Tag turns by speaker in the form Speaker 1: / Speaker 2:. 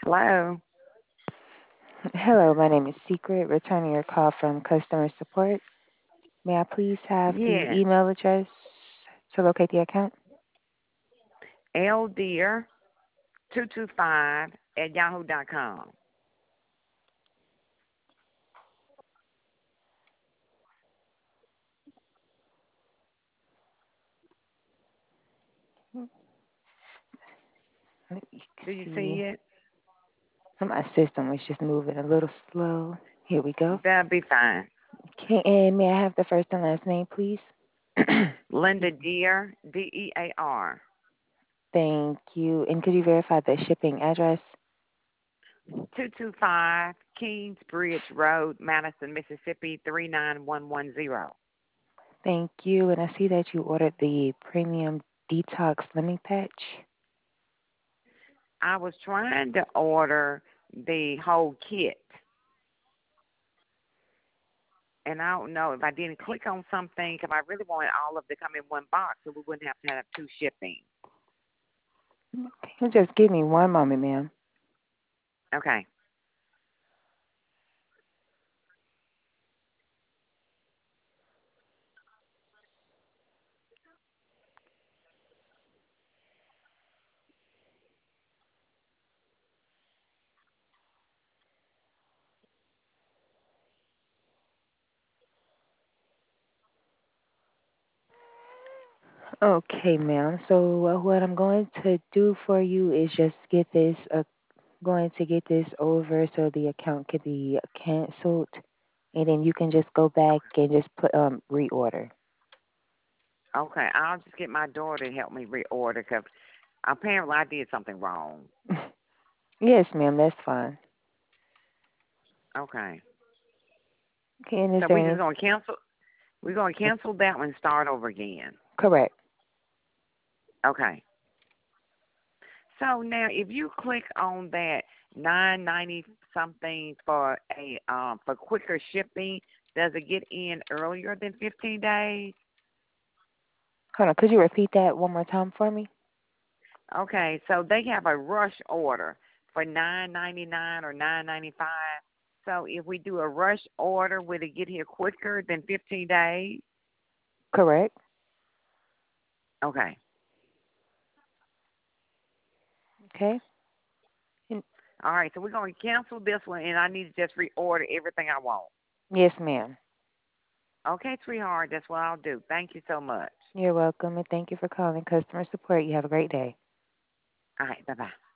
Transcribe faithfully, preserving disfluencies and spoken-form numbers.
Speaker 1: Hello.
Speaker 2: Hello, my name is Secret, returning your call from customer support. May I please have the
Speaker 1: Yes.
Speaker 2: email address to locate the account?
Speaker 1: L Deer two two five at yahoo dot com.
Speaker 2: Let me
Speaker 1: Do you
Speaker 2: see.
Speaker 1: see it?
Speaker 2: My system was just moving a little slow. Here we go.
Speaker 1: That'll be fine.
Speaker 2: Okay, and may I have the first and last name, please?
Speaker 1: Linda Deer, D E A R.
Speaker 2: Thank you. And could you verify the shipping address?
Speaker 1: two two five Kingsbridge Road, Madison, Mississippi three nine one one zero.
Speaker 2: Thank you. And I see that you ordered the premium detox lemon patch.
Speaker 1: I was trying to order the whole kit, and I don't know if I didn't click on something because I really wanted all of them to come in one box so we wouldn't have to have two shipping.
Speaker 2: Okay, just give me one moment, ma'am.
Speaker 1: Okay.
Speaker 2: Okay, ma'am. So uh, what I'm going to do for you is just get this, uh, going to get this over so the account can be canceled, and then you can just go back and just put um reorder.
Speaker 1: Okay, I'll just get my daughter to help me reorder because apparently I did something wrong.
Speaker 2: Yes, ma'am. That's fine.
Speaker 1: Okay,
Speaker 2: Okay, and is
Speaker 1: so
Speaker 2: there
Speaker 1: we just
Speaker 2: any?
Speaker 1: gonna cancel. We're gonna cancel that one and start over again.
Speaker 2: Correct.
Speaker 1: Okay. So now, if you click on that nine ninety something for a um for quicker shipping, does it get in earlier than fifteen days?
Speaker 2: Hold on. Could you repeat that one more time for me?
Speaker 1: Okay, so they have a rush order for nine ninety nine or nine ninety five. So if we do a rush order, will it get here quicker than fifteen days?
Speaker 2: Correct.
Speaker 1: Okay.
Speaker 2: Okay. And-
Speaker 1: All right, so we're going to cancel this one, and I need to just reorder everything I want.
Speaker 2: yes, ma'am.
Speaker 1: Okay, sweetheart, that's what I'll do. Thank you so much.
Speaker 2: You're welcome, and thank you for calling customer support. You have a great day.
Speaker 1: All right, bye bye.